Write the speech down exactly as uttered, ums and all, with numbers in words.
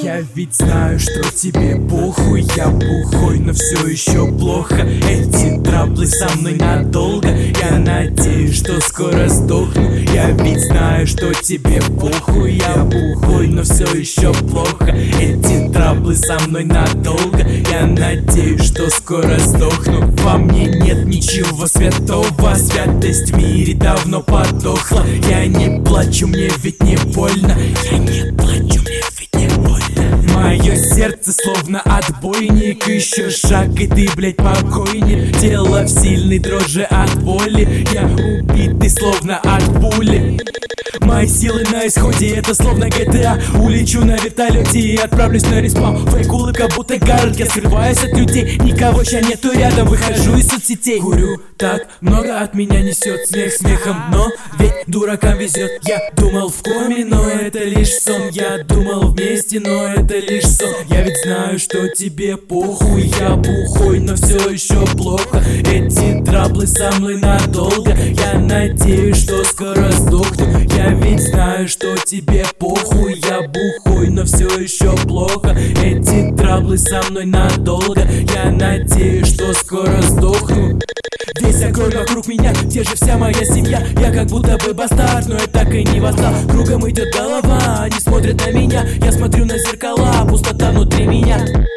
Я ведь знаю, что тебе похуй, я бухой, но все еще плохо. Эти траблы со мной надолго, я надеюсь, что скоро сдохну. Я ведь знаю, что тебе похуй, я бухой, но все еще плохо. Эти траблы со мной надолго, я надеюсь, что скоро сдохну. Во мне нет ничего святого, святость в мире давно потухла. Я не плачу, мне ведь не больно. Я не плачу, мне ведь не больно. Мое сердце словно отбойник, еще шаг и ты, блять, покойник. Тело в сильной дрожи от боли, я убитый словно от пули. Мои силы на исходе, это словно джи ти эй. Улечу на вертолете и отправлюсь на респаун. Фейк улыбка, будто Гарольд, я скрываюсь от людей. Никого ща нету рядом, выхожу из соцсетей. Курю так много, от меня несет смех смехом, но ведь дуракам везет. Я думал в коме, но это лишь сон. Я думал вместе, но это лишь сон. Я ведь знаю, что тебе похуй, я бухой, но все еще плохо. Эти траблы со мной надолго, я надеюсь, что скоро сдохну. Я ведь знаю, что тебе похуй, я бухой, но все еще плохо. Эти траблы со мной надолго, я надеюсь, что скоро сдохну. Весь огонь вокруг меня, где же вся моя семья? Я как будто бы бастард, но я так и не восстал. Кругом идет голова, они смотрят на меня, я смотрю на зеркала, пустота внутри меня.